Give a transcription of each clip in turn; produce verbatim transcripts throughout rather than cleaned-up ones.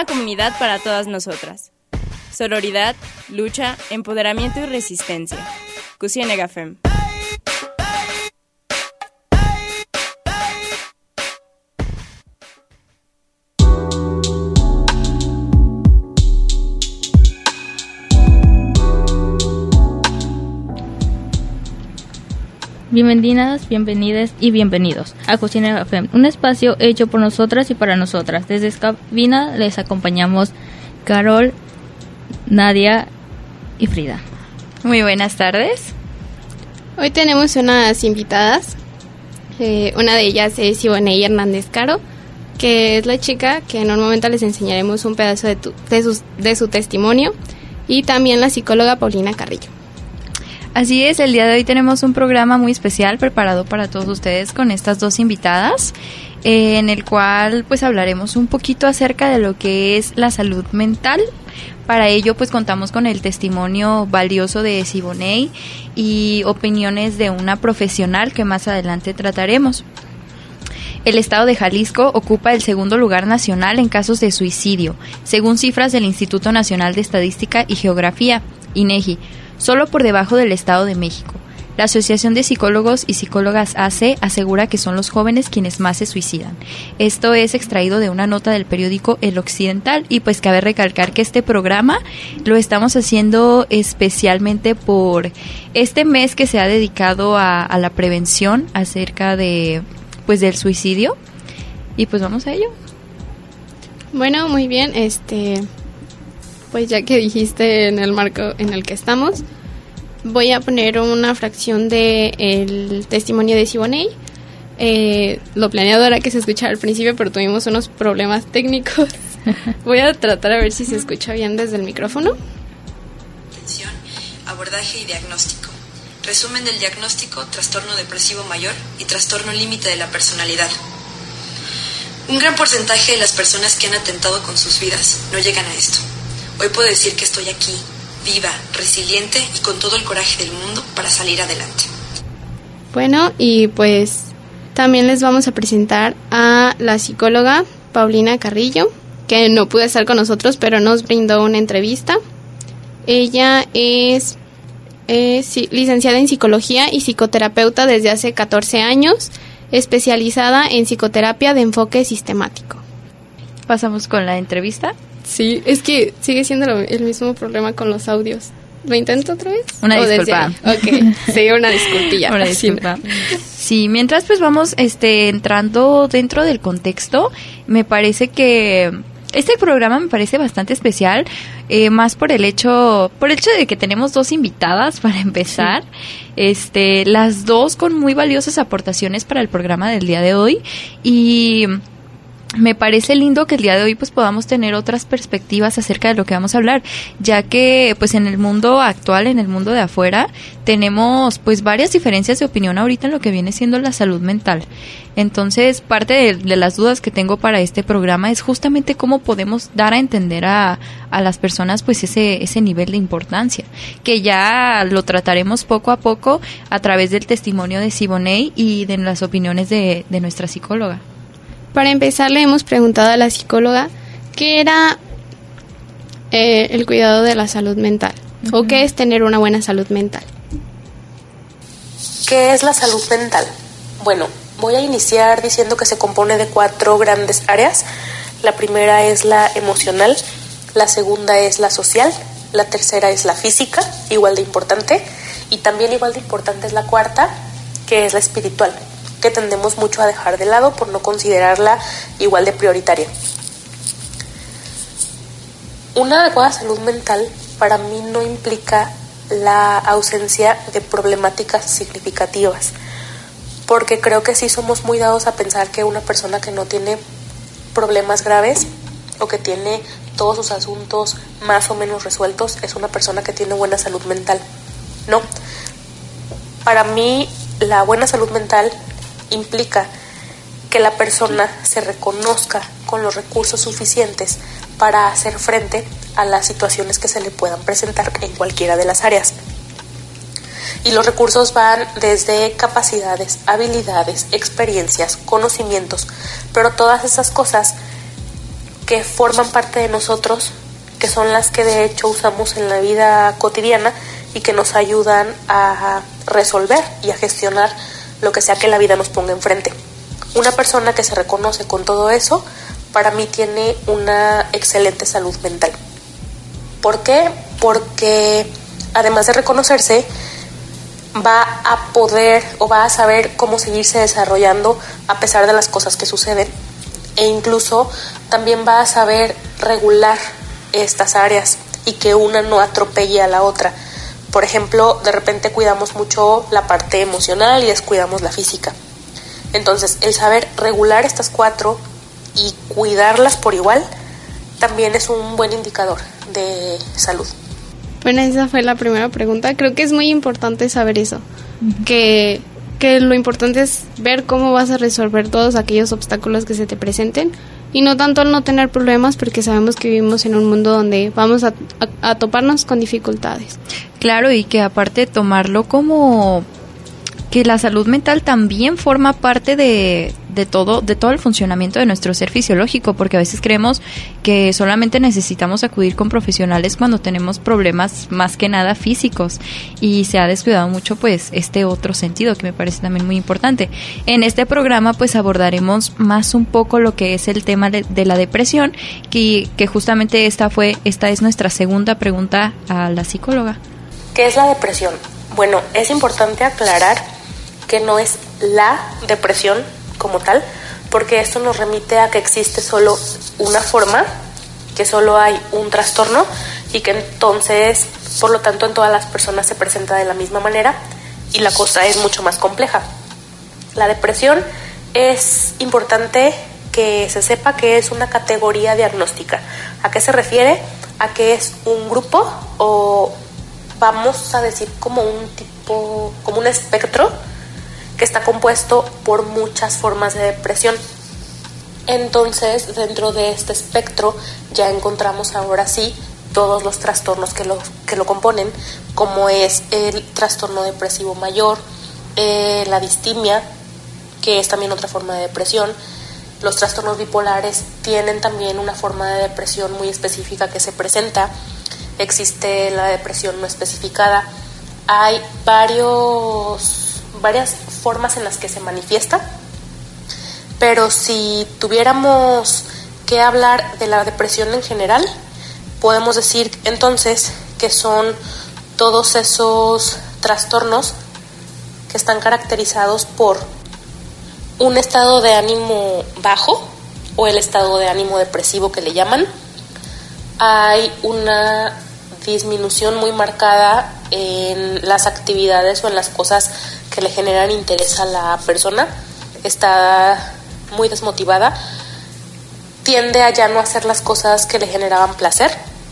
una comunidad para todas nosotras. Sororidad, lucha, empoderamiento y resistencia. Cusienega Fem. Bienvenidas, bienvenidas y bienvenidos a Cusienega F M, un espacio hecho por nosotras y para nosotras. Desde cabina les acompañamos Carol, Nadia y Frida. Muy buenas tardes. Hoy tenemos unas invitadas. Eh, una de ellas es Ivonne Hernández Caro, que es la chica que en un momento les enseñaremos un pedazo de, tu, de, sus, de su testimonio, y también la psicóloga Paulina Carrillo. Así es, el día de hoy tenemos un programa muy especial preparado para todos ustedes con estas dos invitadas, eh, en el cual pues hablaremos un poquito acerca de lo que es la salud mental. Para ello pues contamos con el testimonio valioso de Ivonne y opiniones de una profesional que más adelante trataremos. El estado de Jalisco ocupa el segundo lugar nacional en casos de suicidio, según cifras del Instituto Nacional de Estadística y Geografía, INEGI, solo por debajo del Estado de México. La Asociación de Psicólogos y Psicólogas A C asegura que son los jóvenes quienes más se suicidan. Esto es extraído de una nota del periódico El Occidental, y pues cabe recalcar que este programa lo estamos haciendo especialmente por este mes que se ha dedicado a, a la prevención acerca de pues del suicidio, y pues vamos a ello. Bueno, muy bien, este pues ya que dijiste en el marco en el que estamos, voy a poner una fracción de el testimonio de Ivonne. Eh, lo planeado era que se escuchara al principio, pero tuvimos unos problemas técnicos. Voy a tratar a ver si se escucha bien desde el micrófono. Atención, abordaje y diagnóstico. Resumen del diagnóstico: trastorno depresivo mayor y trastorno límite de la personalidad. Un gran porcentaje de las personas que han atentado con sus vidas no llegan a esto. Hoy puedo decir que estoy aquí, viva, resiliente y con todo el coraje del mundo para salir adelante. Bueno, y pues también les vamos a presentar a la psicóloga Paulina Carrillo, que no pudo estar con nosotros, pero nos brindó una entrevista. Ella es, es licenciada en psicología y psicoterapeuta desde hace catorce años, especializada en psicoterapia de enfoque sistemático. ¿Pasamos con la entrevista? Sí, es que sigue siendo lo, el mismo problema con los audios. ¿Lo intento otra vez? Una disculpa. Ok, sí, una disculpilla. Una disculpa. Sí, mientras pues vamos este entrando dentro del contexto, me parece que este programa me parece bastante especial, eh, más por el hecho, por el hecho de que tenemos dos invitadas para empezar, sí. este, las dos con muy valiosas aportaciones para el programa del día de hoy, y me parece lindo que el día de hoy pues podamos tener otras perspectivas acerca de lo que vamos a hablar, ya que pues en el mundo actual, en el mundo de afuera, tenemos pues varias diferencias de opinión ahorita en lo que viene siendo la salud mental. Entonces, parte de, de las dudas que tengo para este programa es justamente cómo podemos dar a entender a, a las personas pues ese, ese nivel de importancia, que ya lo trataremos poco a poco a través del testimonio de Ivonne y de las opiniones de, de nuestra psicóloga. Para empezar, le hemos preguntado a la psicóloga qué era eh, el cuidado de la salud mental, uh-huh. o qué es tener una buena salud mental. ¿Qué es la salud mental? Bueno, voy a iniciar diciendo que se compone de cuatro grandes áreas. La primera es la emocional, la segunda es la social, la tercera es la física, igual de importante, y también igual de importante es la cuarta, que es la espiritual, que tendemos mucho a dejar de lado por no considerarla igual de prioritaria. Una adecuada salud mental para mí no implica la ausencia de problemáticas significativas, porque creo que sí somos muy dados a pensar que una persona que no tiene problemas graves o que tiene todos sus asuntos más o menos resueltos es una persona que tiene buena salud mental. No, para mí la buena salud mental implica que la persona se reconozca con los recursos suficientes para hacer frente a las situaciones que se le puedan presentar en cualquiera de las áreas. Y los recursos van desde capacidades, habilidades, experiencias, conocimientos, pero todas esas cosas que forman parte de nosotros, que son las que de hecho usamos en la vida cotidiana y que nos ayudan a resolver y a gestionar lo que sea que la vida nos ponga enfrente. Una persona que se reconoce con todo eso, para mí tiene una excelente salud mental. ¿Por qué? Porque además de reconocerse, va a poder o va a saber cómo seguirse desarrollando a pesar de las cosas que suceden, e incluso también va a saber regular estas áreas y que una no atropelle a la otra. Por ejemplo, de repente cuidamos mucho la parte emocional y descuidamos la física. Entonces, el saber regular estas cuatro y cuidarlas por igual también es un buen indicador de salud. Bueno, esa fue la primera pregunta. Creo que es muy importante saber eso, uh-huh. que, que lo importante es ver cómo vas a resolver todos aquellos obstáculos que se te presenten y no tanto el no tener problemas, porque sabemos que vivimos en un mundo donde vamos a, a, a toparnos con dificultades. Claro, y que aparte tomarlo como que la salud mental también forma parte de, de todo de todo el funcionamiento de nuestro ser fisiológico, porque a veces creemos que solamente necesitamos acudir con profesionales cuando tenemos problemas más que nada físicos, y se ha descuidado mucho pues este otro sentido que me parece también muy importante. En este programa pues abordaremos más un poco lo que es el tema de, de la depresión, que, que justamente esta fue esta es nuestra segunda pregunta a la psicóloga. ¿Qué es la depresión? Bueno, es importante aclarar que no es la depresión como tal, porque esto nos remite a que existe solo una forma, que solo hay un trastorno y que entonces, por lo tanto, en todas las personas se presenta de la misma manera y la cosa es mucho más compleja. La depresión es importante que se sepa que es una categoría diagnóstica. ¿A qué se refiere? A que es un grupo o vamos a decir como un tipo, como un espectro que está compuesto por muchas formas de depresión. Entonces, dentro de este espectro ya encontramos ahora sí todos los trastornos que lo, que lo componen, como es el trastorno depresivo mayor, eh, la distimia, que es también otra forma de depresión. Los trastornos bipolares tienen también una forma de depresión muy específica que se presenta. Existe la depresión no especificada. Hay varios varias formas en las que se manifiesta, pero si tuviéramos que hablar de la depresión en general, podemos decir entonces que son todos esos trastornos que están caracterizados por un estado de ánimo bajo o el estado de ánimo depresivo que le llaman. Hay una disminución muy marcada en las actividades o en las cosas que le generan interés a la persona, está muy desmotivada, tiende a ya no hacer las cosas que le generaban placer,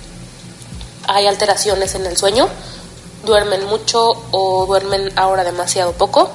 hay alteraciones en el sueño, duermen mucho o duermen ahora demasiado poco.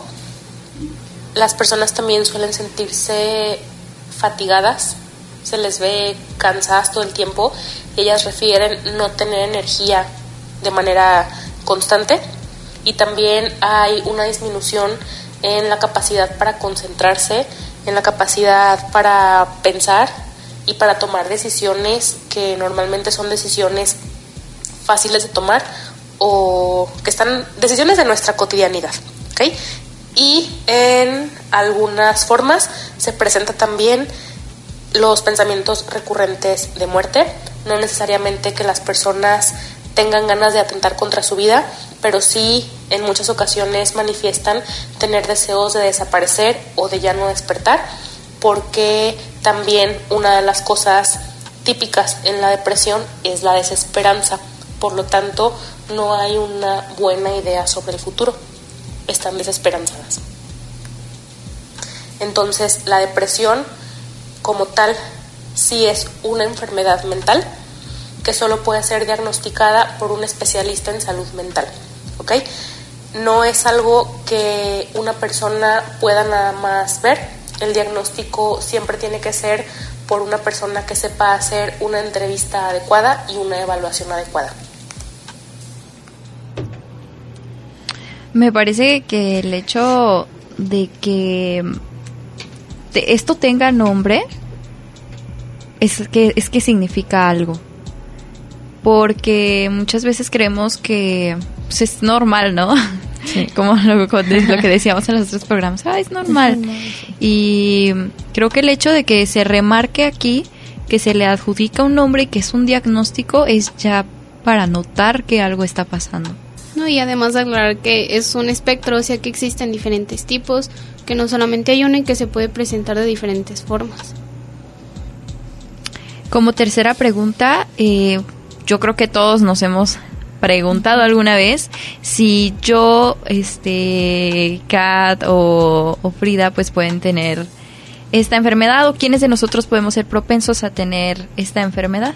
Las personas también suelen sentirse fatigadas, se les ve cansadas todo el tiempo, y ellas refieren no tener energía de manera constante. Y también hay una disminución en la capacidad para concentrarse, en la capacidad para pensar y para tomar decisiones que normalmente son decisiones fáciles de tomar o que están decisiones de nuestra cotidianidad, ¿ok? Y en algunas formas se presenta también los pensamientos recurrentes de muerte, no necesariamente que las personas tengan ganas de atentar contra su vida, pero sí en muchas ocasiones manifiestan tener deseos de desaparecer o de ya no despertar, porque también una de las cosas típicas en la depresión es la desesperanza, por lo tanto no hay una buena idea sobre el futuro, están desesperanzadas. Entonces la depresión como tal sí es una enfermedad mental que solo puede ser diagnosticada por un especialista en salud mental, ¿ok? No es algo que una persona pueda nada más ver. El diagnóstico siempre tiene que ser por una persona que sepa hacer una entrevista adecuada y una evaluación adecuada. Me parece que el hecho de que esto tenga nombre es que, es que significa algo. Porque muchas veces creemos que pues, es normal, ¿no? Sí. Como lo, lo que decíamos en los otros programas. Ah, es normal. Es normal, sí. Y creo que el hecho de que se remarque aquí que se le adjudica un nombre y que es un diagnóstico es ya para notar que algo está pasando. No, y además aclarar que es un espectro, o sea que existen diferentes tipos, que no solamente hay uno y que se puede presentar de diferentes formas. Como tercera pregunta, eh, yo creo que todos nos hemos preguntado alguna vez si yo, este, Kat o, o Frida, pues pueden tener esta enfermedad, o quiénes de nosotros podemos ser propensos a tener esta enfermedad.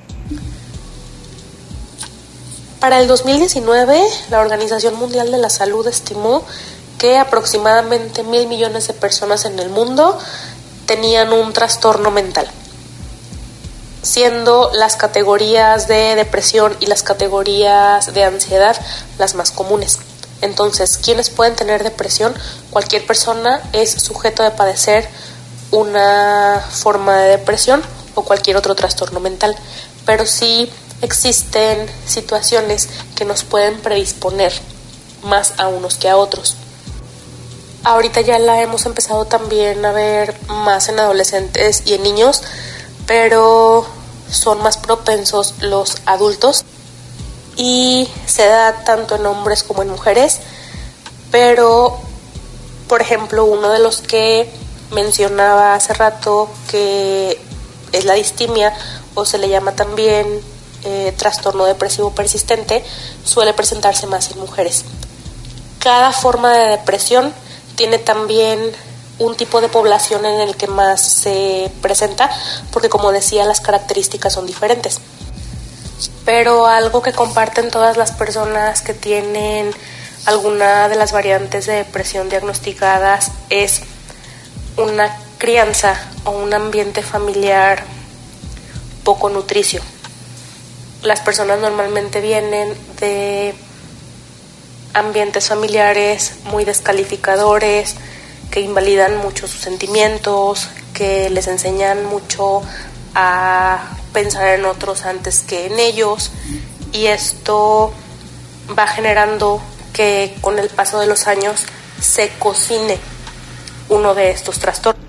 Para el dos mil diecinueve, la Organización Mundial de la Salud estimó que aproximadamente mil millones de personas en el mundo tenían un trastorno mental, siendo las categorías de depresión y las categorías de ansiedad las más comunes. Entonces, ¿quiénes pueden tener depresión? Cualquier persona es sujeto de padecer una forma de depresión o cualquier otro trastorno mental, pero sí existen situaciones que nos pueden predisponer más a unos que a otros. Ahorita ya la hemos empezado también a ver más en adolescentes y en niños, pero son más propensos los adultos y se da tanto en hombres como en mujeres. Pero, por ejemplo, uno de los que mencionaba hace rato, que es la distimia, o se le llama también eh, trastorno depresivo persistente, suele presentarse más en mujeres. Cada forma de depresión tiene también un tipo de población en el que más se presenta, porque como decía, las características son diferentes. Pero algo que comparten todas las personas que tienen alguna de las variantes de depresión diagnosticadas es una crianza o un ambiente familiar poco nutricio. Las personas normalmente vienen de ambientes familiares muy descalificadores, que invalidan mucho sus sentimientos, que les enseñan mucho a pensar en otros antes que en ellos, y esto va generando que con el paso de los años se cocine uno de estos trastornos.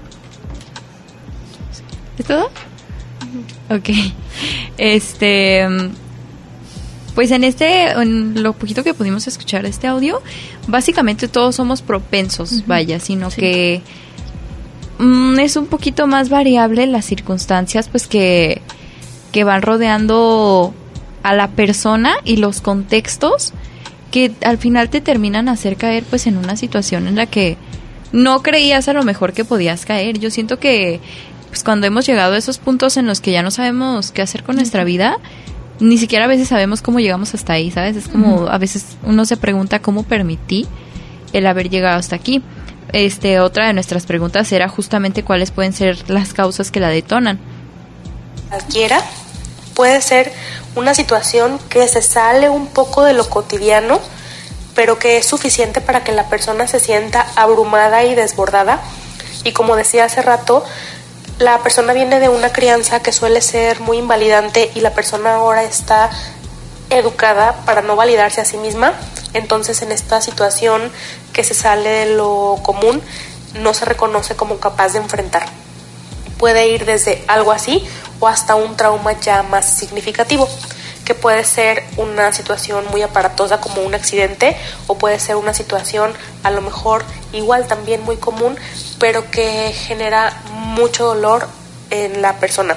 ¿Es todo? Ok. Este, pues en este, en lo poquito que pudimos escuchar este audio, básicamente todos somos propensos, uh-huh. vaya, sino sí. que mm, es un poquito más variable las circunstancias, pues que, que van rodeando a la persona y los contextos que al final te terminan a hacer caer pues en una situación en la que no creías a lo mejor que podías caer. Yo siento que pues cuando hemos llegado a esos puntos en los que ya no sabemos qué hacer con uh-huh. nuestra vida, ni siquiera a veces sabemos cómo llegamos hasta ahí, ¿sabes? Es como uh-huh. a veces uno se pregunta cómo permití el haber llegado hasta aquí. Este, otra de nuestras preguntas era justamente cuáles pueden ser las causas que la detonan. Cualquiera puede ser una situación que se sale un poco de lo cotidiano, pero que es suficiente para que la persona se sienta abrumada y desbordada. Y como decía hace rato, la persona viene de una crianza que suele ser muy invalidante y la persona ahora está educada para no validarse a sí misma. Entonces, en esta situación que se sale de lo común, no se reconoce como capaz de enfrentar. Puede ir desde algo así o hasta un trauma ya más significativo, que puede ser una situación muy aparatosa como un accidente, o puede ser una situación a lo mejor igual también muy común, pero que genera mucho dolor en la persona.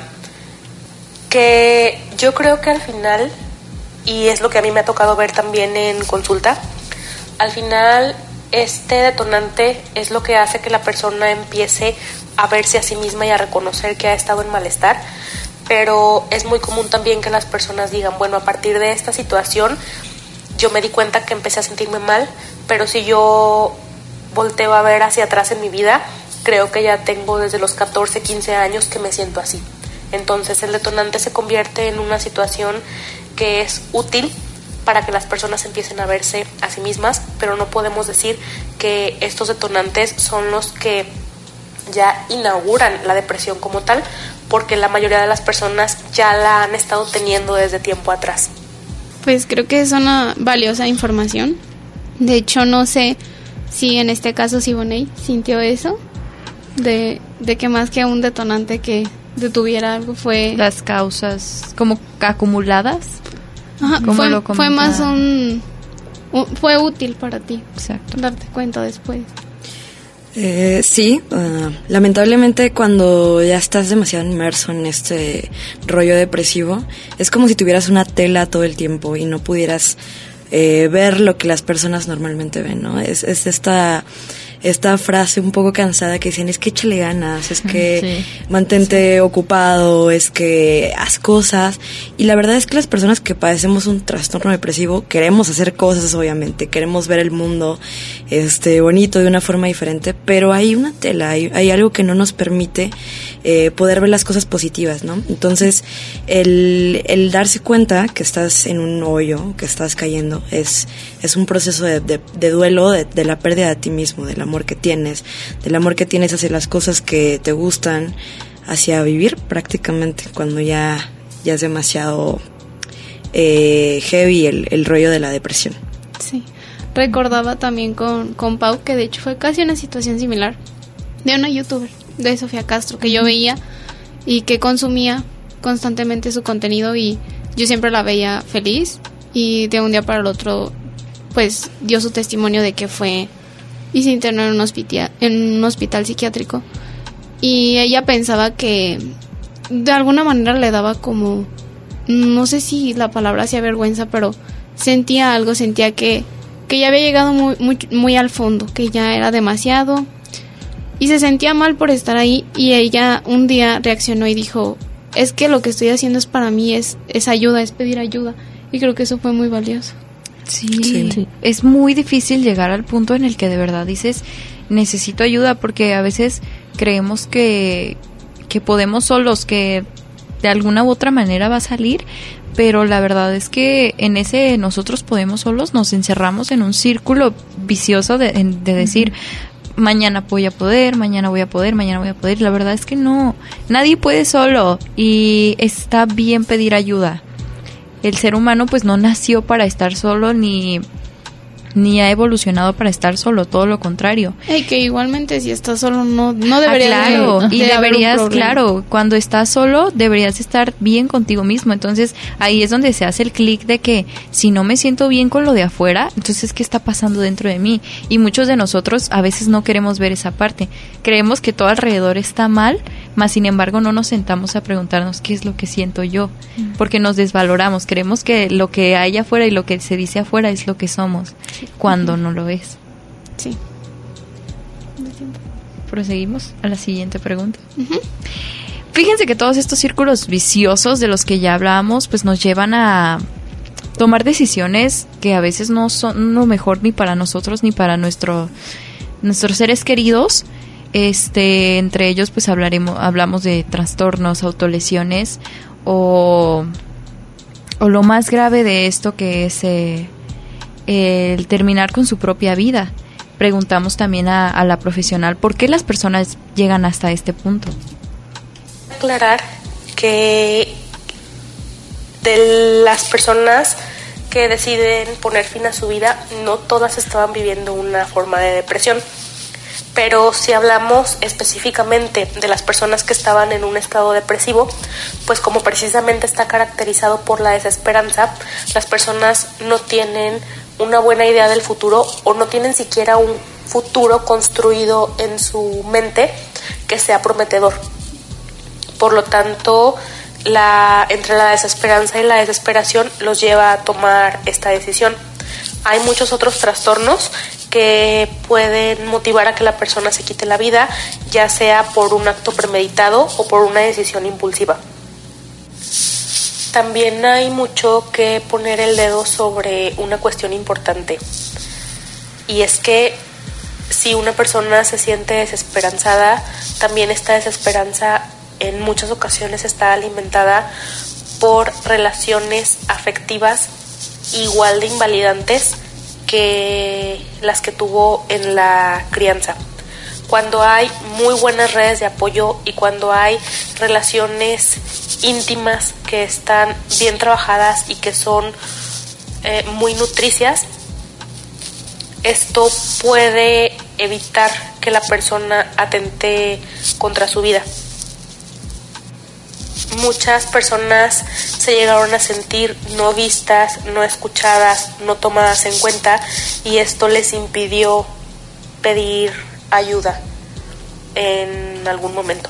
Que yo creo que al final, y es lo que a mí me ha tocado ver también en consulta, al final este detonante es lo que hace que la persona empiece a verse a sí misma y a reconocer que ha estado en malestar. Pero es muy común también que las personas digan, bueno, a partir de esta situación yo me di cuenta que empecé a sentirme mal, pero si yo volteo a ver hacia atrás en mi vida, creo que ya tengo desde los catorce, quince años que me siento así. Entonces el detonante se convierte en una situación que es útil para que las personas empiecen a verse a sí mismas, pero no podemos decir que estos detonantes son los que ya inauguran la depresión como tal, porque la mayoría de las personas ya la han estado teniendo desde tiempo atrás. Pues creo que es una valiosa información. De hecho, no sé si en este caso Siboney sintió eso, de, de que más que un detonante que detuviera algo fue... Las causas como acumuladas. Ajá, fue, lo fue más un, un... Fue útil para ti. Exacto. Darte cuenta después. Eh, sí, uh, lamentablemente cuando ya estás demasiado inmerso en este rollo depresivo, es como si tuvieras una tela todo el tiempo y no pudieras eh, ver lo que las personas normalmente ven, ¿no? Es, es esta... esta frase un poco cansada que dicen, es que échale ganas, es que sí. mantente sí. ocupado, es que haz cosas. Y la verdad es que las personas que padecemos un trastorno depresivo queremos hacer cosas, obviamente, queremos ver el mundo este bonito de una forma diferente, pero hay una tela, hay, hay algo que no nos permite eh, poder ver las cosas positivas, ¿no? Entonces, el, el darse cuenta que estás en un hoyo, que estás cayendo, es, es un proceso de, de, de duelo, de, de la pérdida de ti mismo, de la amor que tienes, del amor que tienes hacia las cosas que te gustan, hacia vivir prácticamente, cuando ya, ya es demasiado eh, heavy el, el rollo de la depresión. Sí, recordaba también con, con Pau, que de hecho fue casi una situación similar, de una youtuber, de Sofía Castro, que yo veía y que consumía constantemente su contenido y yo siempre la veía feliz y de un día para el otro pues dio su testimonio de que fue y se internó en un hospital, en un hospital psiquiátrico. Y ella pensaba que de alguna manera le daba como, no sé si la palabra hacía vergüenza, pero sentía algo, sentía que, que ya había llegado muy, muy, muy al fondo, que ya era demasiado. Y se sentía mal por estar ahí. Y ella un día reaccionó y dijo, es que lo que estoy haciendo es para mí, es, es ayuda, es pedir ayuda. Y creo que eso fue muy valioso. Sí, sí, es muy difícil llegar al punto en el que de verdad dices, necesito ayuda, porque a veces creemos que, que podemos solos, que de alguna u otra manera va a salir, pero la verdad es que en ese nosotros podemos solos nos encerramos en un círculo vicioso de, de decir, uh-huh. mañana voy a poder, mañana voy a poder, mañana voy a poder. La verdad es que no, nadie puede solo y está bien pedir ayuda. El ser humano pues no nació para estar solo ni, ni ha evolucionado para estar solo, todo lo contrario. Y que igualmente si estás solo no, no deberías ah, claro, de, de y deberías, claro, cuando estás solo deberías estar bien contigo mismo. Entonces ahí es donde se hace el clic de que si no me siento bien con lo de afuera, entonces ¿qué está pasando dentro de mí? Y muchos de nosotros a veces no queremos ver esa parte. Creemos que todo alrededor está mal, mas sin embargo no nos sentamos a preguntarnos qué es lo que siento yo, porque nos desvaloramos, creemos que lo que hay afuera y lo que se dice afuera es lo que somos, cuando no lo es. Sí. Proseguimos a la siguiente pregunta. Uh-huh. Fíjense que todos estos círculos viciosos de los que ya hablábamos pues nos llevan a tomar decisiones que a veces no son lo mejor ni para nosotros ni para nuestro nuestros seres queridos. Este, entre ellos pues hablaremos, hablamos de trastornos, autolesiones o, o lo más grave de esto que es eh, el terminar con su propia vida. Preguntamos también a, a la profesional por qué las personas llegan hasta este punto. Aclarar que de las personas que deciden poner fin a su vida, no todas estaban viviendo una forma de depresión. Pero si hablamos específicamente de las personas que estaban en un estado depresivo, pues como precisamente está caracterizado por la desesperanza, las personas no tienen una buena idea del futuro o no tienen siquiera un futuro construido en su mente que sea prometedor. Por lo tanto, la, entre la desesperanza y la desesperación los lleva a tomar esta decisión. Hay muchos otros trastornos que pueden motivar a que la persona se quite la vida, ya sea por un acto premeditado o por una decisión impulsiva. También hay mucho que poner el dedo sobre una cuestión importante, y es que si una persona se siente desesperanzada, también esta desesperanza en muchas ocasiones está alimentada por relaciones afectivas igual de invalidantes que las que tuvo en la crianza. cuando hay muy buenas redes de apoyo y cuando hay relaciones íntimas que están bien trabajadas y que son eh, muy nutricias, esto puede evitar que la persona atente contra su vida. Muchas personas se llegaron a sentir no vistas, no escuchadas, no tomadas en cuenta, y esto les impidió pedir ayuda en algún momento.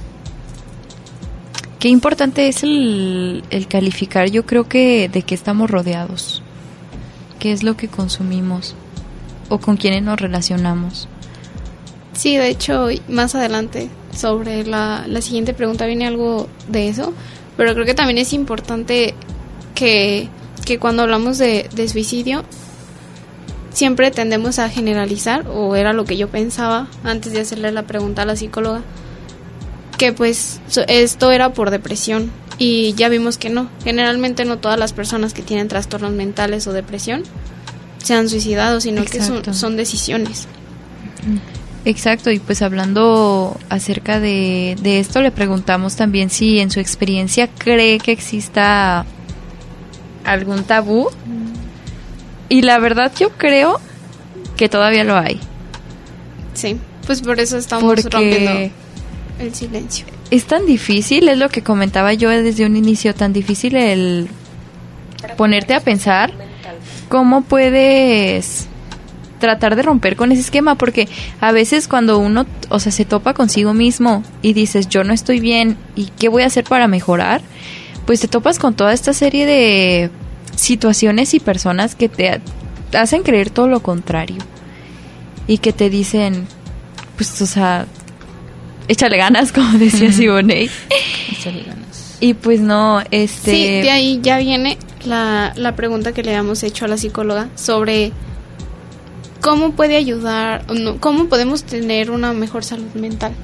Qué importante es el, el calificar, yo creo que de qué estamos rodeados, qué es lo que consumimos o con quiénes nos relacionamos. Sí, de hecho, más adelante sobre la, la siguiente pregunta viene algo de eso, pero creo que también es importante que, que cuando hablamos de, de suicidio siempre tendemos a generalizar, o era lo que yo pensaba antes de hacerle la pregunta a la psicóloga, que pues esto era por depresión, y ya vimos que no. Generalmente no todas las personas que tienen trastornos mentales o depresión se han suicidado, sino Exacto. que son, son decisiones. Exacto, y pues hablando acerca de, de esto, le preguntamos también si en su experiencia cree que exista algún tabú, y la verdad yo creo que todavía lo hay. Sí, pues por eso estamos Porque rompiendo el silencio. Es tan difícil, es lo que comentaba yo desde un inicio, tan difícil el ponerte a pensar cómo puedes tratar de romper con ese esquema, porque a veces cuando uno, o sea, se topa consigo mismo y dices, yo no estoy bien, ¿y qué voy a hacer para mejorar? Pues te topas con toda esta serie de situaciones y personas que te hacen creer todo lo contrario y que te dicen, pues, o sea, échale ganas, como decía uh-huh. Siboney. Échale ganas. Y pues no, este... Sí, de ahí ya viene la, la pregunta que le habíamos hecho a la psicóloga sobre cómo puede ayudar, no, cómo podemos tener una mejor salud mental.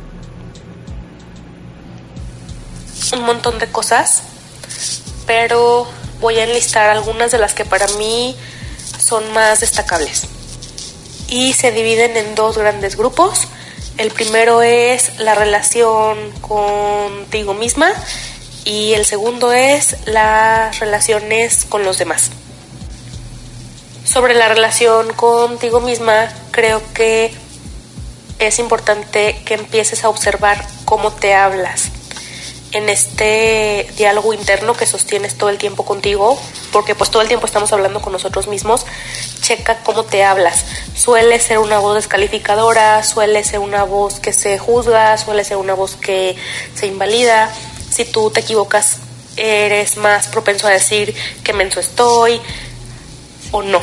Un montón de cosas, pero voy a enlistar algunas de las que para mí son más destacables. Y se dividen en dos grandes grupos. El primero es la relación contigo misma y el segundo es las relaciones con los demás. Sobre la relación contigo misma, creo que es importante que empieces a observar cómo te hablas en este diálogo interno que sostienes todo el tiempo contigo, porque pues todo el tiempo estamos hablando con nosotros mismos. Checa cómo te hablas. Suele ser una voz descalificadora, suele ser una voz que se juzga, suele ser una voz que se invalida. Si tú te equivocas, eres más propenso a decir qué menso estoy o no.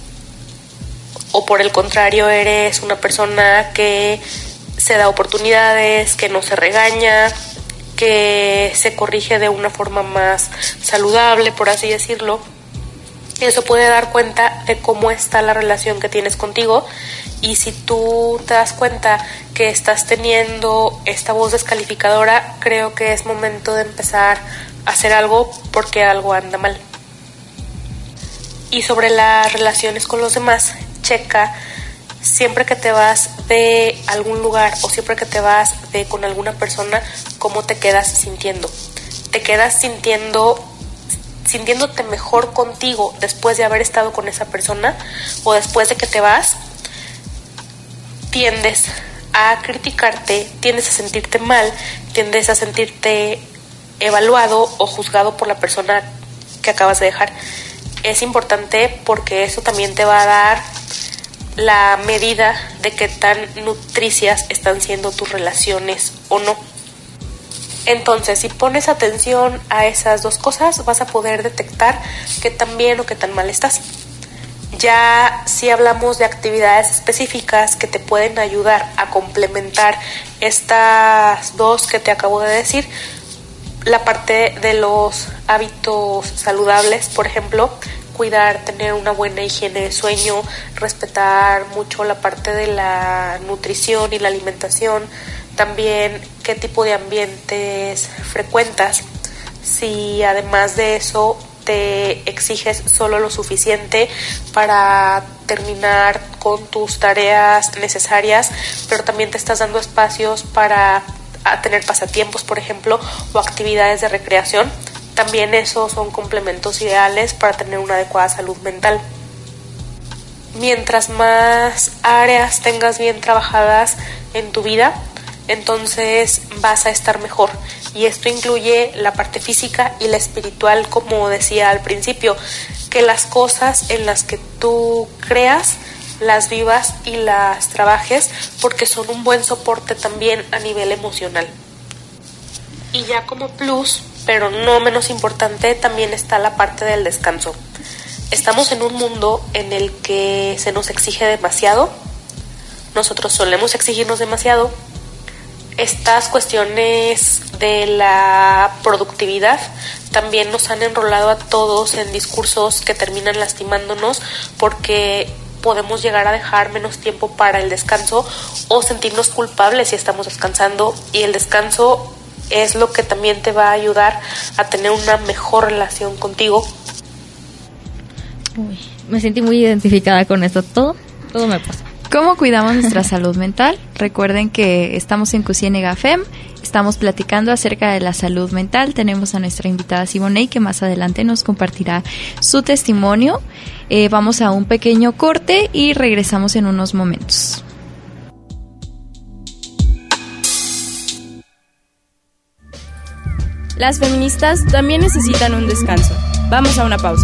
O por el contrario, eres una persona que se da oportunidades, que no se regaña, que se corrige de una forma más saludable, por así decirlo. Eso puede dar cuenta de cómo está la relación que tienes contigo, y si tú te das cuenta que estás teniendo esta voz descalificadora, creo que es momento de empezar a hacer algo porque algo anda mal. Y sobre las relaciones con los demás, checa siempre que te vas de algún lugar o siempre que te vas de con alguna persona, cómo te quedas sintiendo. Te quedas sintiendo sintiéndote mejor contigo después de haber estado con esa persona, o después de que te vas, tiendes a criticarte, tiendes a sentirte mal, tiendes a sentirte evaluado o juzgado por la persona que acabas de dejar. Es importante porque eso también te va a dar la medida de qué tan nutricias están siendo tus relaciones o no. Entonces, si pones atención a esas dos cosas, vas a poder detectar qué tan bien o qué tan mal estás. Ya si hablamos de actividades específicas que te pueden ayudar a complementar estas dos que te acabo de decir, la parte de los hábitos saludables, por ejemplo, cuidar, tener una buena higiene de sueño, respetar mucho la parte de la nutrición y la alimentación, también qué tipo de ambientes frecuentas, si además de eso te exiges solo lo suficiente para terminar con tus tareas necesarias, pero también te estás dando espacios para a tener pasatiempos, por ejemplo, o actividades de recreación. También esos son complementos ideales para tener una adecuada salud mental. Mientras más áreas tengas bien trabajadas en tu vida, entonces vas a estar mejor. Y esto incluye la parte física y la espiritual, como decía al principio, que las cosas en las que tú creas las vivas y las trabajes, porque son un buen soporte también a nivel emocional. Y ya como plus, pero no menos importante, también está la parte del descanso. Estamos en un mundo en el que se nos exige demasiado. Nosotros solemos exigirnos demasiado. Estas cuestiones de la productividad también nos han enrolado a todos en discursos que terminan lastimándonos, porque podemos llegar a dejar menos tiempo para el descanso o sentirnos culpables si estamos descansando, y el descanso es lo que también te va a ayudar a tener una mejor relación contigo. Uy, me sentí muy identificada con esto. Todo, todo me pasa. ¿Cómo cuidamos nuestra salud mental? Recuerden que estamos en Cusienega F E M, estamos platicando acerca de la salud mental. Tenemos a nuestra invitada Siboney, que más adelante nos compartirá su testimonio. Eh, vamos a un pequeño corte y regresamos en unos momentos. Las feministas también necesitan un descanso. Vamos a una pausa.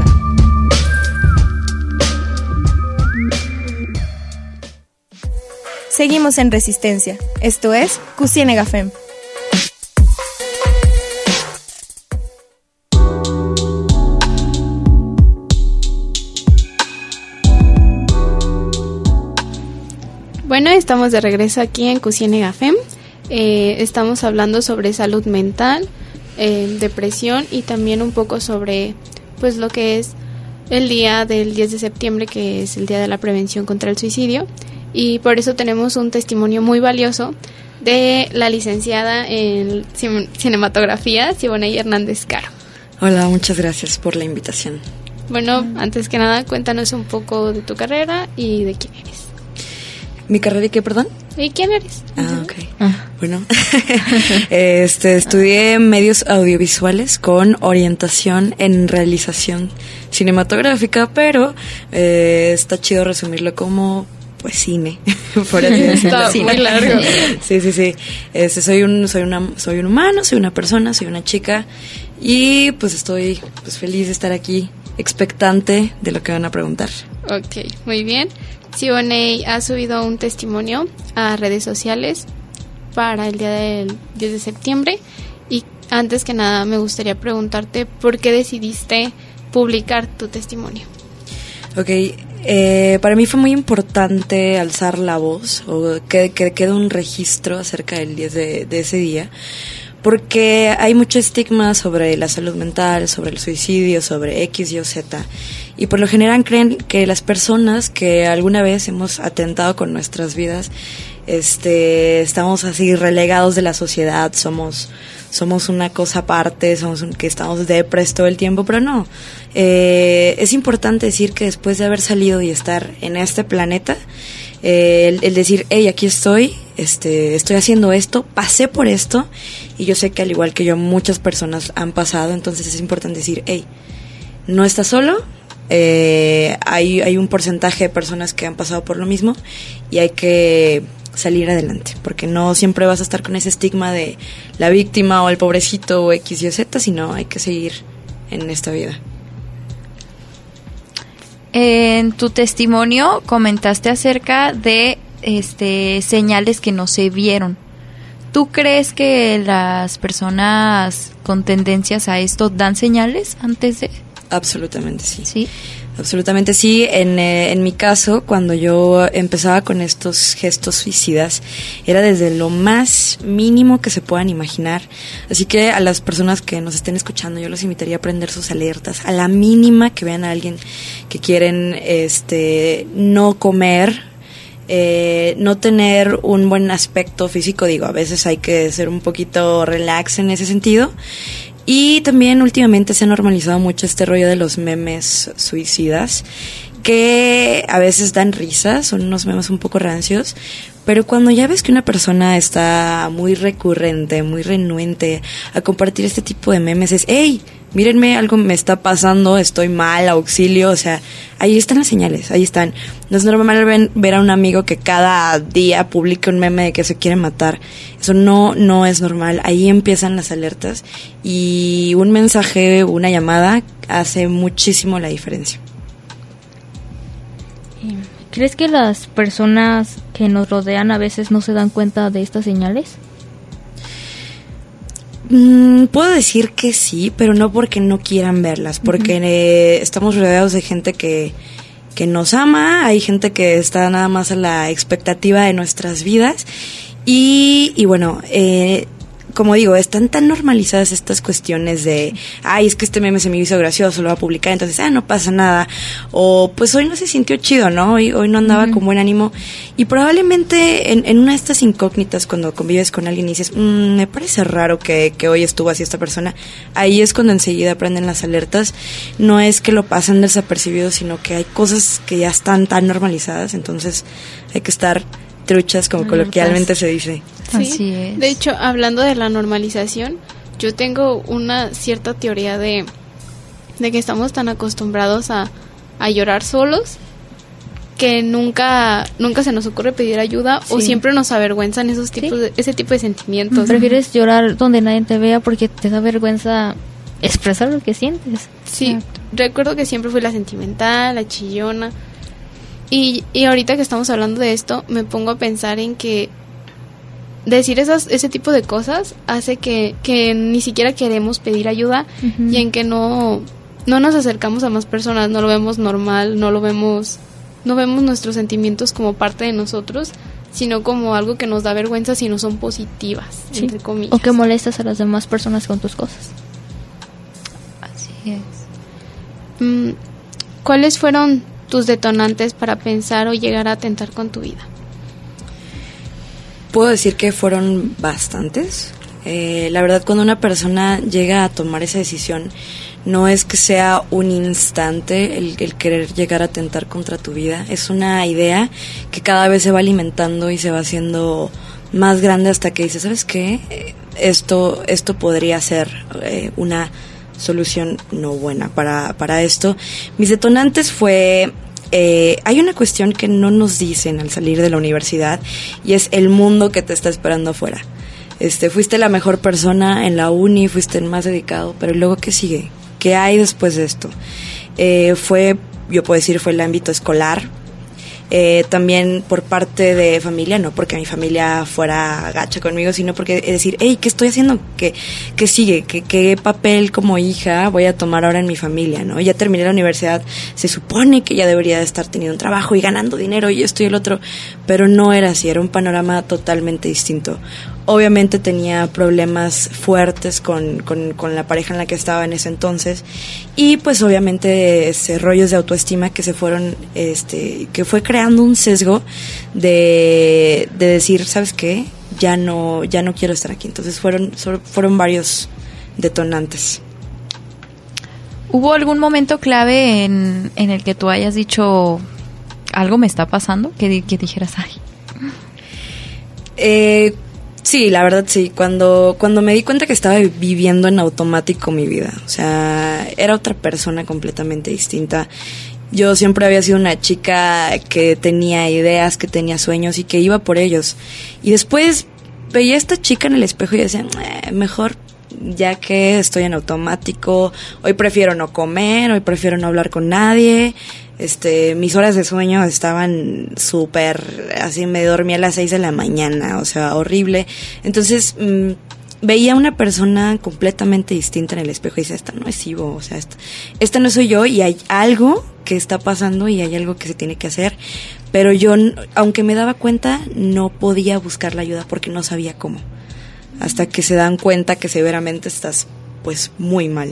Seguimos en Resistencia. Esto es Cusienega F E M. Bueno, estamos de regreso aquí en Cusienega F E M. Eh, estamos hablando sobre salud mental, eh, depresión y también un poco sobre pues lo que es el día del diez de septiembre, que es el día de la prevención contra el suicidio. Y por eso tenemos un testimonio muy valioso de la licenciada en cinematografía, Siboney Hernández Caro. Hola, muchas gracias por la invitación. Bueno, antes que nada, cuéntanos un poco de tu carrera y de quién eres. ¿Mi carrera y qué, perdón? ¿Y quién eres? Ah, ok. Ah. Bueno, este, estudié medios audiovisuales con orientación en realización cinematográfica, pero eh, está chido resumirlo como pues cine, por así decirlo. Está muy largo. Sí, sí, sí. Este, soy un, soy una, soy un humano, soy una persona, soy una chica, y pues estoy pues feliz de estar aquí, expectante de lo que van a preguntar. Ok, muy bien. Siboney ha subido un testimonio a redes sociales para el día del diez de septiembre, y antes que nada me gustaría preguntarte por qué decidiste publicar tu testimonio. Ok, eh, para mí fue muy importante alzar la voz, o que, que quede un registro acerca del diez de, de ese día, porque hay mucho estigma sobre la salud mental, sobre el suicidio, sobre X, Y o Z, y por lo general creen que las personas que alguna vez hemos atentado con nuestras vidas, este, estamos así relegados de la sociedad, somos somos una cosa aparte, somos un, que estamos depres todo el tiempo, pero no. Eh, es importante decir que después de haber salido y estar en este planeta, eh, el, el decir, hey, aquí estoy, este, estoy haciendo esto, pasé por esto, y yo sé que al igual que yo muchas personas han pasado, entonces es importante decir, hey, no estás solo, eh, hay, hay un porcentaje de personas que han pasado por lo mismo, y hay que salir adelante, porque no siempre vas a estar con ese estigma de la víctima o el pobrecito o X, Y, Z, sino hay que seguir en esta vida. En tu testimonio comentaste acerca de este señales que no se vieron. ¿Tú crees que las personas con tendencias a esto dan señales antes de...? Absolutamente sí. ¿Sí? Absolutamente sí. En, eh, en mi caso, cuando yo empezaba con estos gestos suicidas, era desde lo más mínimo que se puedan imaginar. Así que a las personas que nos estén escuchando, yo los invitaría a prender sus alertas. A la mínima que vean a alguien que quieren este no comer, eh, no tener un buen aspecto físico, digo, a veces hay que ser un poquito relax en ese sentido. Y también últimamente se ha normalizado mucho este rollo de los memes suicidas, que a veces dan risa, son unos memes un poco rancios, pero cuando ya ves que una persona está muy recurrente, muy renuente a compartir este tipo de memes, es, hey, mírenme, algo me está pasando, estoy mal, auxilio, o sea, ahí están las señales, ahí están. No es normal ver, ver a un amigo que cada día publica un meme de que se quiere matar. Eso no, no es normal. Ahí empiezan las alertas y un mensaje, una llamada hace muchísimo la diferencia. ¿Crees que las personas que nos rodean a veces no se dan cuenta de estas señales? Mm, puedo decir que sí, pero no porque no quieran verlas, porque uh-huh. eh, estamos rodeados de gente que, que nos ama, hay gente que está nada más a la expectativa de nuestras vidas y, y bueno, eh, como digo, están tan normalizadas estas cuestiones de, ay, es que este meme se me hizo gracioso, lo voy a publicar, entonces, ah, no pasa nada, o pues hoy no se sintió chido, ¿no? Hoy, hoy no andaba uh-huh. con buen ánimo, y probablemente en, en una de estas incógnitas cuando convives con alguien y dices, mmm, me parece raro que, que hoy estuvo así esta persona, ahí es cuando enseguida prenden las alertas. No es que lo pasen desapercibido, sino que hay cosas que ya están tan normalizadas, entonces hay que estar truchas, como alertas. Coloquialmente se dice. Sí, así es. De hecho, hablando de la normalización, yo tengo una cierta teoría de, de que estamos tan acostumbrados a, a llorar solos que nunca nunca se nos ocurre pedir ayuda, sí. o siempre nos avergüenzan esos tipos ¿Sí? de, ese tipo de sentimientos. Uh-huh. Prefieres llorar donde nadie te vea porque te da vergüenza expresar lo que sientes. Sí, exacto. Recuerdo que siempre fui la sentimental, la chillona. Y, y ahorita que estamos hablando de esto, me pongo a pensar en que decir esas, ese tipo de cosas hace que, que ni siquiera queremos pedir ayuda, uh-huh. y en que no, no nos acercamos a más personas, no lo vemos normal, no lo vemos, no vemos nuestros sentimientos como parte de nosotros, sino como algo que nos da vergüenza si no son positivas, sí. entre comillas. O que molestas a las demás personas con tus cosas. Así es. Mm, ¿Cuáles fueron tus detonantes para pensar o llegar a atentar con tu vida? Puedo decir que fueron bastantes. Eh, la verdad, cuando una persona llega a tomar esa decisión, no es que sea un instante el, el querer llegar a atentar contra tu vida. Es una idea que cada vez se va alimentando y se va haciendo más grande hasta que dices, ¿sabes qué? Esto, esto podría ser eh, una solución no buena para, para esto. Mis detonantes fue... Eh, hay una cuestión que no nos dicen al salir de la universidad y es el mundo que te está esperando afuera. Este, fuiste la mejor persona en la uni, fuiste el más dedicado, pero luego ¿qué sigue? ¿Qué hay después de esto? Eh, fue, yo puedo decir, fue el ámbito escolar. Eh, también por parte de familia, no porque mi familia fuera gacha conmigo, sino porque decir, hey, ¿qué estoy haciendo? ¿Qué, qué sigue? ¿Qué, ¿Qué papel como hija voy a tomar ahora en mi familia? ¿No? Ya terminé la universidad, se supone que ya debería de estar teniendo un trabajo y ganando dinero y esto y el otro, pero no era así, era un panorama totalmente distinto. Obviamente tenía problemas fuertes con, con, con la pareja en la que estaba en ese entonces y pues obviamente ese rollos de autoestima que se fueron, este, que fue creando un sesgo de, de decir, ¿sabes qué? Ya no, ya no quiero estar aquí. Entonces fueron, fueron varios detonantes. ¿Hubo algún momento clave en, en el que tú hayas dicho algo me está pasando? Que, que dijeras, ay. Eh... Sí, la verdad sí, cuando cuando me di cuenta que estaba viviendo en automático mi vida, o sea, era otra persona completamente distinta. Yo siempre había sido una chica que tenía ideas, que tenía sueños y que iba por ellos. Y después veía a esta chica en el espejo y decía, eh, mejor ya que estoy en automático, hoy prefiero no comer, hoy prefiero no hablar con nadie. Este, mis horas de sueño estaban súper, así me dormía a las seis de la mañana, o sea, horrible. Entonces, mmm, veía a una persona completamente distinta en el espejo y decía, esta no es Ivo, o sea, esta, esta no soy yo y hay algo que está pasando y hay algo que se tiene que hacer. Pero yo, aunque me daba cuenta, no podía buscar la ayuda porque no sabía cómo. Hasta que se dan cuenta que severamente estás, pues, muy mal.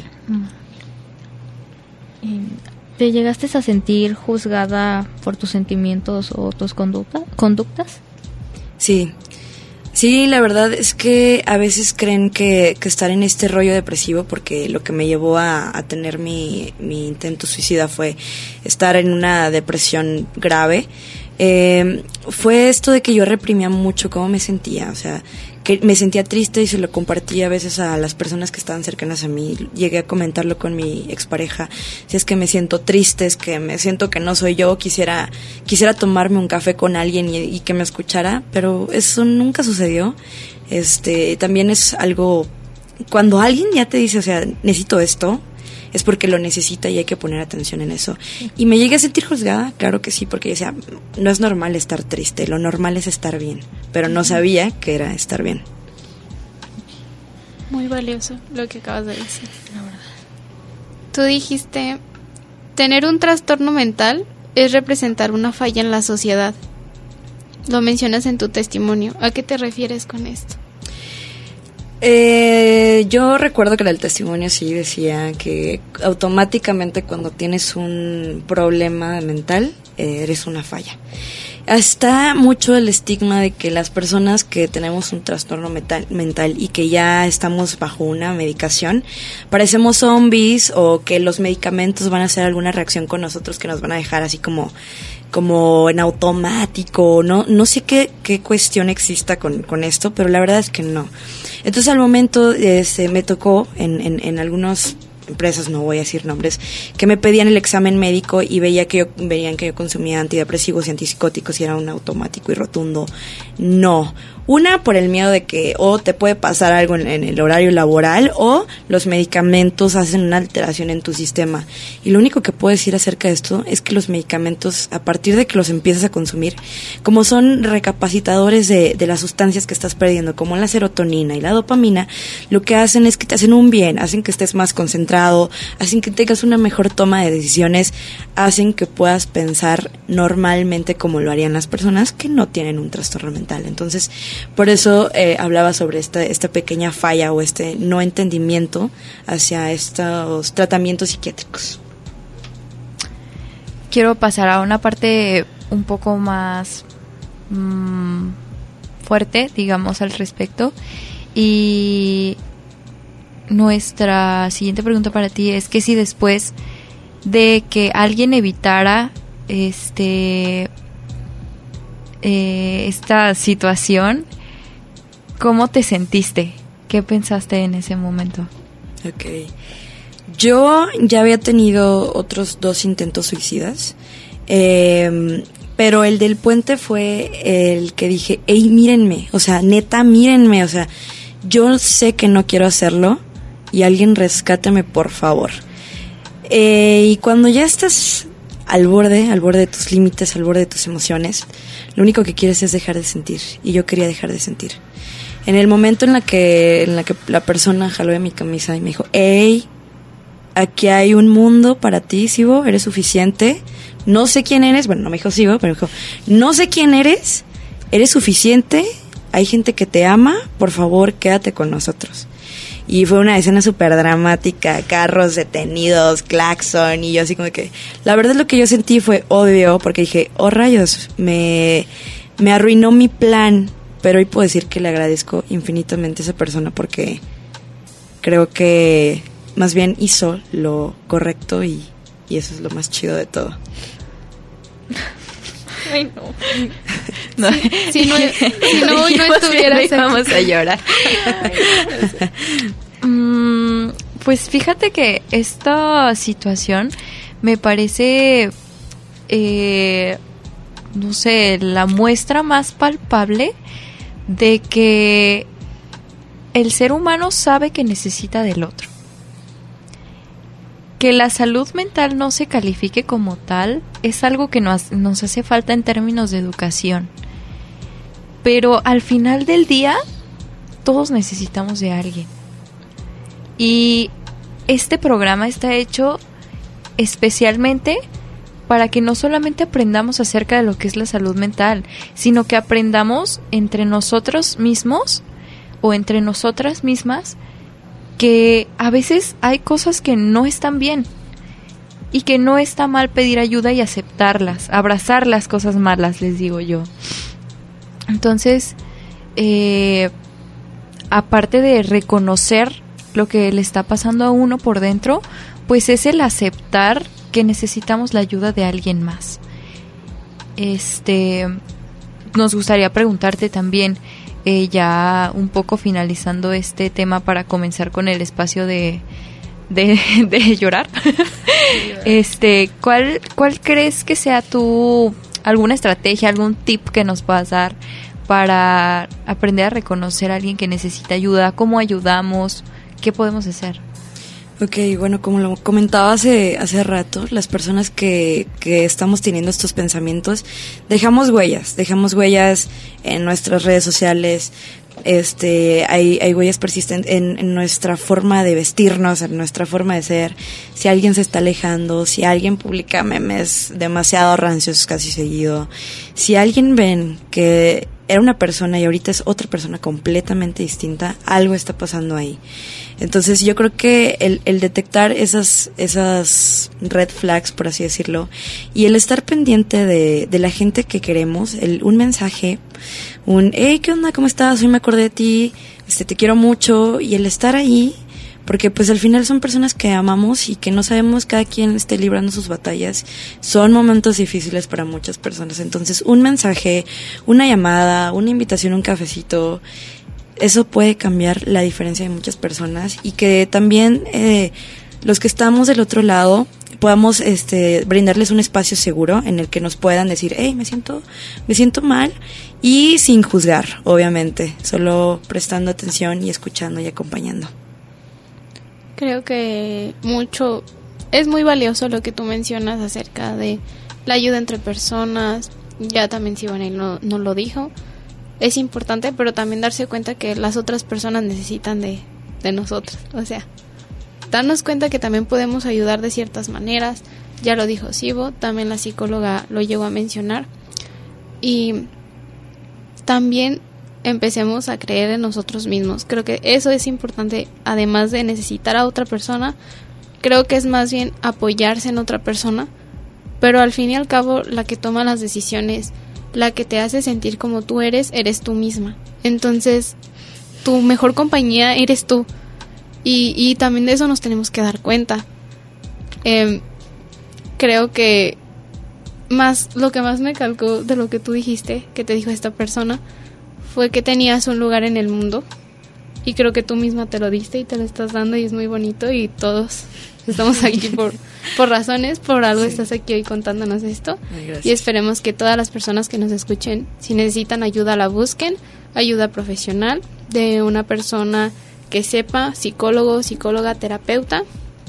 ¿Te llegaste a sentir juzgada por tus sentimientos o tus conducta, conductas? Sí, Sí, la verdad es que a veces creen que, que estar en este rollo depresivo, porque lo que me llevó a, a tener mi, mi intento suicida fue estar en una depresión grave, eh, fue esto de que yo reprimía mucho cómo me sentía, o sea, que me sentía triste y se lo compartía a veces a las personas que estaban cercanas a mí. Llegué a comentarlo con mi expareja: si es que me siento triste, es que me siento que no soy yo, quisiera quisiera tomarme un café con alguien y, y que me escuchara, pero eso nunca sucedió. Este, también es algo, cuando alguien ya te dice, o sea, necesito esto, es porque lo necesita y hay que poner atención en eso. Y me llegué a sentir juzgada, claro que sí, porque decía, no es normal estar triste, lo normal es estar bien, pero no sabía que era estar bien. Muy valioso lo que acabas de decir, la verdad. Tú dijiste, tener un trastorno mental es representar una falla en la sociedad. Lo mencionas en tu testimonio. ¿A qué te refieres con esto? Eh, yo recuerdo que en el testimonio sí decía que automáticamente cuando tienes un problema mental, eh, eres una falla. Está mucho el estigma de que las personas que tenemos un trastorno mental, mental y que ya estamos bajo una medicación, parecemos zombies, o que los medicamentos van a hacer alguna reacción con nosotros que nos van a dejar así como como en automático. No no sé qué, qué cuestión exista con, con esto, pero la verdad es que no. Entonces al momento este, me tocó en, en, en algunas empresas, no voy a decir nombres, que me pedían el examen médico y veía que yo, veían que yo consumía antidepresivos y antipsicóticos y era un automático y rotundo no. Una, por el miedo de que o te puede pasar algo en, en el horario laboral, o los medicamentos hacen una alteración en tu sistema. Y lo único que puedo decir acerca de esto es que los medicamentos, a partir de que los empiezas a consumir, como son recapacitadores de, de las sustancias que estás perdiendo, como la serotonina y la dopamina, lo que hacen es que te hacen un bien, hacen que estés más concentrado, hacen que tengas una mejor toma de decisiones, hacen que puedas pensar normalmente como lo harían las personas que no tienen un trastorno mental. Entonces, por eso eh, hablaba sobre esta, esta pequeña falla o este no entendimiento hacia estos tratamientos psiquiátricos. Quiero pasar a una parte un poco más mmm, fuerte, digamos, al respecto. Y nuestra siguiente pregunta para ti es que si después de que alguien evitara este eh, esta situación, ¿cómo te sentiste? ¿Qué pensaste en ese momento? Ok. Yo ya había tenido otros dos intentos suicidas, eh, pero el del puente fue el que dije, hey, mírenme, o sea, neta, mírenme, o sea, yo sé que no quiero hacerlo y alguien rescáteme, por favor. Eh, y cuando ya estás al borde, al borde de tus límites, al borde de tus emociones, lo único que quieres es dejar de sentir, y yo quería dejar de sentir. En el momento en la que en la que la persona jaló de mi camisa y me dijo, hey, aquí hay un mundo para ti, Sibo, eres suficiente, no sé quién eres, bueno, no me dijo Sibo, pero me dijo, no sé quién eres, eres suficiente, hay gente que te ama, por favor, quédate con nosotros. Y fue una escena súper dramática, carros detenidos, claxon, y yo así como que... La verdad lo que yo sentí fue odio, porque dije, oh rayos, me, me arruinó mi plan, pero hoy puedo decir que le agradezco infinitamente a esa persona porque creo que más bien hizo lo correcto y, y eso es lo más chido de todo. Ay, no. No. Si, si no, si no, hoy no estuvieras aquí. Vamos a llorar. mm, pues fíjate que esta situación me parece, eh, no sé, la muestra más palpable de que el ser humano sabe que necesita del otro. Que la salud mental no se califique como tal es algo que nos, nos hace falta en términos de educación. Pero al final del día, todos necesitamos de alguien. Y este programa está hecho especialmente para que no solamente aprendamos acerca de lo que es la salud mental, sino que aprendamos entre nosotros mismos o entre nosotras mismas que a veces hay cosas que no están bien y que no está mal pedir ayuda y aceptarlas, abrazar las cosas malas, les digo yo. Entonces, eh, aparte de reconocer lo que le está pasando a uno por dentro, pues es el aceptar que necesitamos la ayuda de alguien más. Este, nos gustaría preguntarte también, eh, ya un poco finalizando este tema para comenzar con el espacio de de, de llorar. este, ¿cuál cuál crees que sea tu alguna estrategia, algún tip que nos puedas dar para aprender a reconocer a alguien que necesita ayuda? ¿Cómo ayudamos? ¿Qué podemos hacer? Ok, bueno, como lo comentaba hace, hace rato, las personas que, que estamos teniendo estos pensamientos, dejamos huellas, dejamos huellas en nuestras redes sociales, este, hay, hay huellas persistentes en, en nuestra forma de vestirnos, en nuestra forma de ser. Si alguien se está alejando, si alguien publica memes demasiado rancios casi seguido, si alguien ven que era una persona y ahorita es otra persona completamente distinta, algo está pasando ahí. Entonces yo creo que el, el detectar esas esas red flags, por así decirlo, y el estar pendiente de, de la gente que queremos, el, un mensaje, un hey, ¿qué onda? ¿Cómo estás? Hoy me acordé de ti, este, te quiero mucho, y el estar ahí, porque pues al final son personas que amamos y que no sabemos cada quien esté librando sus batallas. Son momentos difíciles para muchas personas. Entonces un mensaje, una llamada, una invitación a un cafecito, eso puede cambiar la diferencia de muchas personas. Y que también eh, los que estamos del otro lado podamos este, brindarles un espacio seguro en el que nos puedan decir, hey, me siento, me siento mal, y sin juzgar, obviamente, solo prestando atención y escuchando y acompañando. Creo que mucho, es muy valioso lo que tú mencionas acerca de la ayuda entre personas. Ya también Siboney no, no lo dijo. Es importante, pero también darse cuenta que las otras personas necesitan de, de nosotros. O sea, darnos cuenta que también podemos ayudar de ciertas maneras. Ya lo dijo Sibo, también la psicóloga lo llegó a mencionar. Y también empecemos a creer en nosotros mismos. Creo que eso es importante, además de necesitar a otra persona. Creo que es más bien apoyarse en otra persona, pero al fin y al cabo la que toma las decisiones, la que te hace sentir como tú eres, eres tú misma. Entonces, tu mejor compañía eres tú, y, y también de eso nos tenemos que dar cuenta. Eh, creo que más lo que más me calcó de lo que tú dijiste, que te dijo esta persona, fue que tenías un lugar en el mundo, y creo que tú misma te lo diste y te lo estás dando, y es muy bonito, y todos estamos aquí por, por razones, por algo sí. Estás aquí hoy contándonos esto. Ay, y esperemos que todas las personas que nos escuchen, si necesitan ayuda, la busquen, ayuda profesional de una persona que sepa, psicólogo, psicóloga, terapeuta.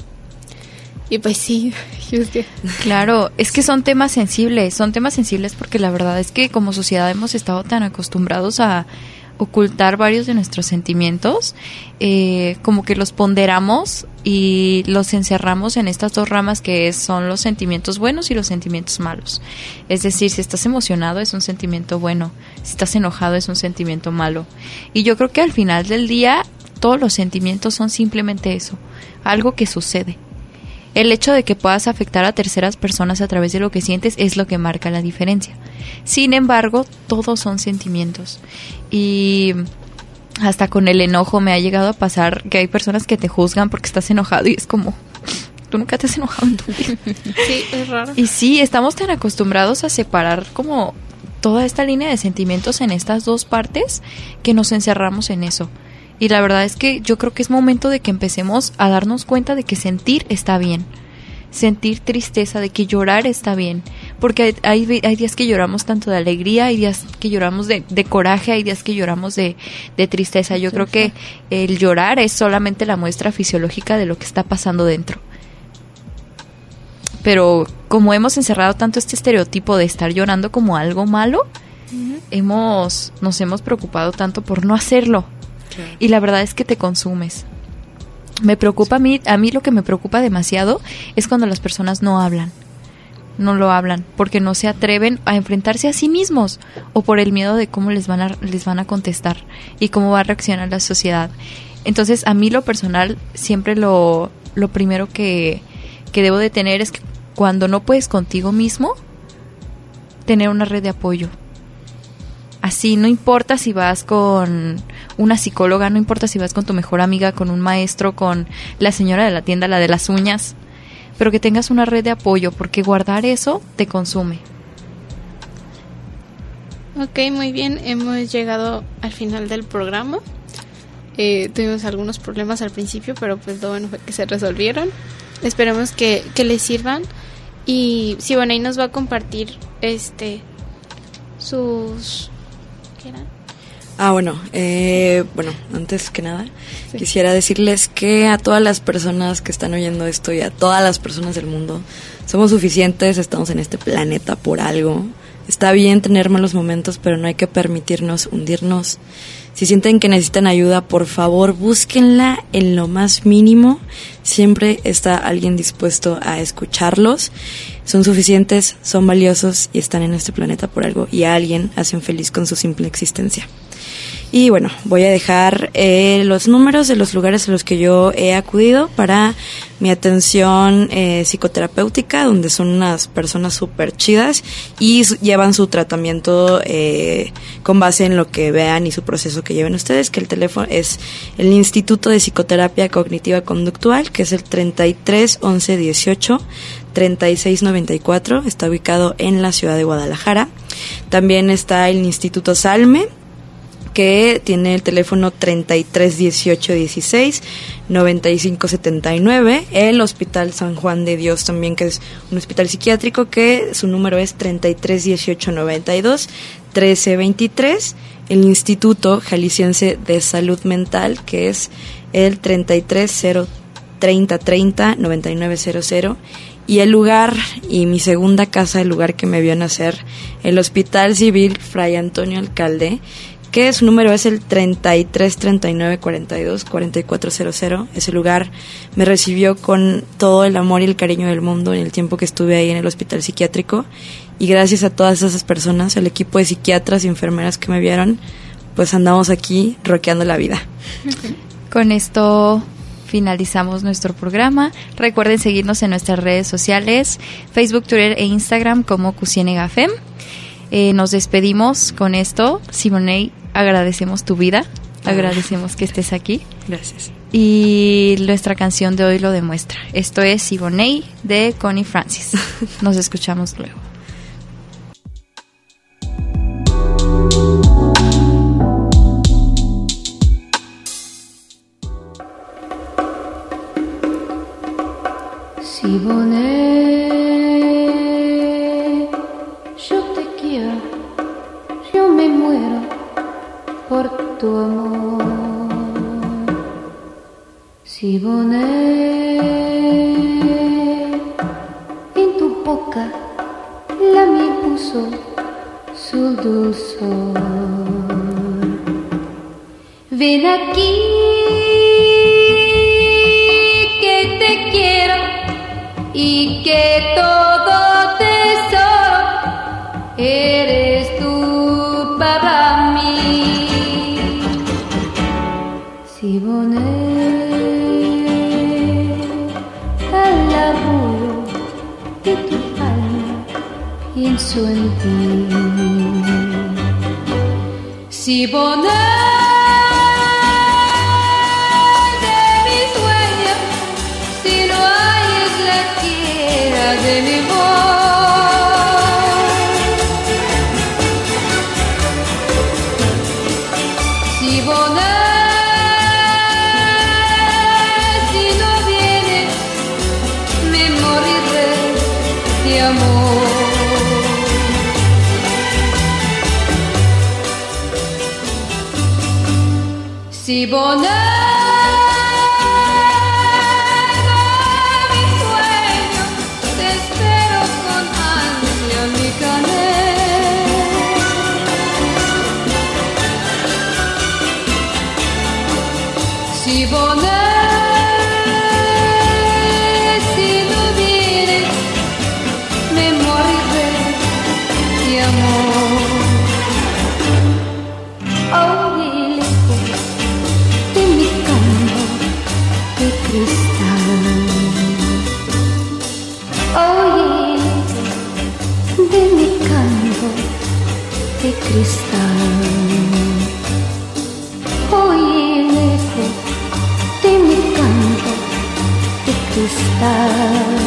Y pues sí, claro, es que son temas sensibles, son temas sensibles porque la verdad es que como sociedad hemos estado tan acostumbrados a ocultar varios de nuestros sentimientos, eh, como que los ponderamos y los encerramos en estas dos ramas que son los sentimientos buenos y los sentimientos malos. Es decir, si estás emocionado es un sentimiento bueno, si estás enojado es un sentimiento malo. Y yo creo que al final del día todos los sentimientos son simplemente eso, algo que sucede. El hecho de que puedas afectar a terceras personas a través de lo que sientes es lo que marca la diferencia. Sin embargo, todos son sentimientos. Y hasta con el enojo me ha llegado a pasar que hay personas que te juzgan porque estás enojado y es como, tú nunca te has enojado en tu vida. Sí, es raro. Y sí, estamos tan acostumbrados a separar como toda esta línea de sentimientos en estas dos partes que nos encerramos en eso. Y la verdad es que yo creo que es momento de que empecemos a darnos cuenta de que sentir está bien. Sentir tristeza, de que llorar está bien. Porque hay, hay días que lloramos tanto de alegría, hay días que lloramos de, de coraje, hay días que lloramos de, de tristeza. Yo creo que el llorar es solamente la muestra fisiológica de lo que está pasando dentro. Pero como hemos encerrado tanto este estereotipo de estar llorando como algo malo, uh-huh. hemos nos hemos preocupado tanto por no hacerlo. Y la verdad es que te consumes. Me preocupa a mí, a mí lo que me preocupa demasiado es cuando las personas no hablan. No lo hablan porque no se atreven a enfrentarse a sí mismos o por el miedo de cómo les van a les van a contestar y cómo va a reaccionar la sociedad. Entonces, a mí lo personal siempre lo lo primero que que debo de tener es que cuando no puedes contigo mismo, tener una red de apoyo. así, no importa si vas con una psicóloga, no importa si vas con tu mejor amiga, con un maestro, con la señora de la tienda, la de las uñas, pero que tengas una red de apoyo, porque guardar eso te consume. Ok, muy bien, hemos llegado al final del programa. Eh, tuvimos algunos problemas al principio, pero pues lo bueno fue que se resolvieron. Esperemos que, que les sirvan. Y Siboney nos va a compartir este sus... ¿qué eran? Ah, bueno, eh, bueno, antes que nada, sí. Quisiera decirles que a todas las personas que están oyendo esto y a todas las personas del mundo, somos suficientes, estamos en este planeta por algo. Está bien tener malos momentos, pero no hay que permitirnos hundirnos. Si sienten que necesitan ayuda, por favor, búsquenla en lo más mínimo. Siempre está alguien dispuesto a escucharlos. Son suficientes, son valiosos y están en este planeta por algo. Y a alguien hacen feliz con su simple existencia. Y bueno, voy a dejar eh, los números de los lugares a los que yo he acudido para mi atención eh, psicoterapéutica, donde son unas personas súper chidas y su- llevan su tratamiento eh, con base en lo que vean y su proceso que lleven ustedes, que el teléfono es el Instituto de Psicoterapia Cognitiva Conductual, que es el treinta y tres once dieciocho treinta y seis noventa y cuatro, está ubicado en la ciudad de Guadalajara. También está el Instituto Salme, que tiene el teléfono treinta y tres dieciocho dieciséis noventa y cinco setenta y nueve, el Hospital San Juan de Dios también, que es un hospital psiquiátrico, que su número es treinta y tres dieciocho noventa y dos trece veintitrés, el Instituto Jalisciense de Salud Mental, que es el treinta y tres cero treinta treinta noventa y nueve cero cero, y el lugar y mi segunda casa, el lugar que me vio nacer, el Hospital Civil Fray Antonio Alcalde, que su número es el treinta y tres treinta y nueve cuarenta y dos cuarenta y cuatro cero cero. Ese lugar me recibió con todo el amor y el cariño del mundo en el tiempo que estuve ahí en el hospital psiquiátrico, y gracias a todas esas personas, al equipo de psiquiatras y enfermeras que me vieron, pues andamos aquí rockeando la vida. Con esto finalizamos nuestro programa. Recuerden seguirnos en nuestras redes sociales, Facebook, Twitter e Instagram como Cusienegafem. Eh, nos despedimos con esto. Siboney, agradecemos tu vida, agradecemos que estés aquí. Gracias. Y nuestra canción de hoy lo demuestra. Esto es Siboney de Connie Francis. Nos escuchamos luego. Siboney, yo te quiero, yo me muero por tu amor. Siboney, en tu boca la miel puso su dulzor. Ven aquí que te quiero y que todo tesoro eres tú para mí. Siboney, al arrullo de tu alma pienso en ti. Siboney, de mis sueños, si no hay es la tierra de mi voz. Siboney, si no vienes, me moriré de amor. Siboney, de mis sueños, te espero con ansia, mi canela. Siboney, si no vienes, me moriré de amor. Oye, lejos de mi campo de cristal. Oye, de mi campo de cristal. gustar.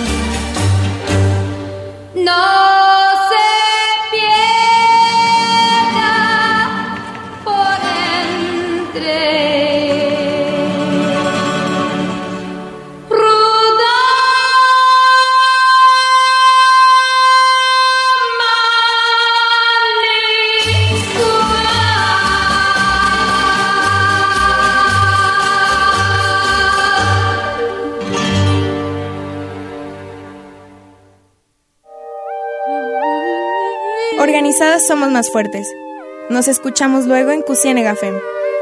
No se pierda por entre ruda Organizadas somos más fuertes. Nos escuchamos luego en Cusienega F E M.